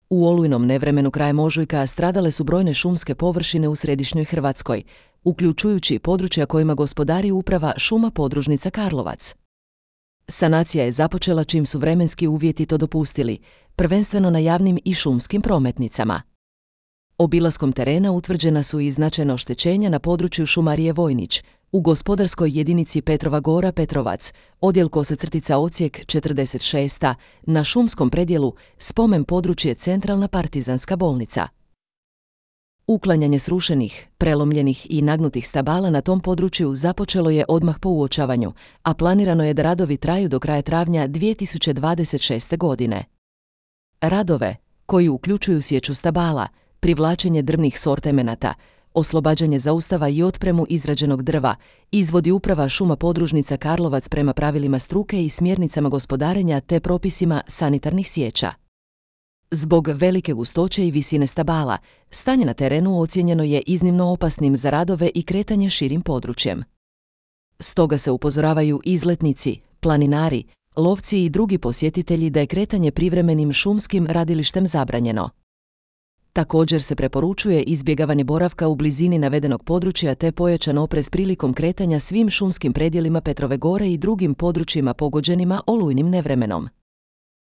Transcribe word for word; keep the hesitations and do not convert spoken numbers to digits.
U olujnom nevremenu krajem ožujka stradale su brojne šumske površine u središnjoj Hrvatskoj, uključujući područja kojima gospodari uprava Šuma podružnica Karlovac. Sanacija je započela čim su vremenski uvjeti to dopustili, prvenstveno na javnim i šumskim prometnicama. Obilaskom terena utvrđena su i značajna oštećenja na području Šumarije Vojnić, u gospodarskoj jedinici Petrova Gora Petrovac, odjel Kosa-crtica Odsjek četrdeset šest, na šumskom predjelu spomen područje Centralna partizanska bolnica. Uklanjanje srušenih, prelomljenih i nagnutih stabala na tom području započelo je odmah po uočavanju, a planirano je da radovi traju do kraja travnja dvije tisuće dvadeset šeste. godine. Radove, koji uključuju sječu stabala, privlačenje drvnih sortemenata, oslobađanje zaustava i otpremu izrađenog drva, izvodi uprava Šuma podružnica Karlovac prema pravilima struke i smjernicama gospodarenja te propisima sanitarnih sječa. Zbog velike gustoće i visine stabala, stanje na terenu ocijenjeno je iznimno opasnim za radove i kretanje širim područjem. Stoga se upozoravaju izletnici, planinari, lovci i drugi posjetitelji da je kretanje privremenim šumskim radilištem zabranjeno. Također se preporučuje izbjegavanje boravka u blizini navedenog područja te pojačan oprez prilikom kretanja svim šumskim predjelima Petrove Gore i drugim područjima pogođenima olujnim nevremenom.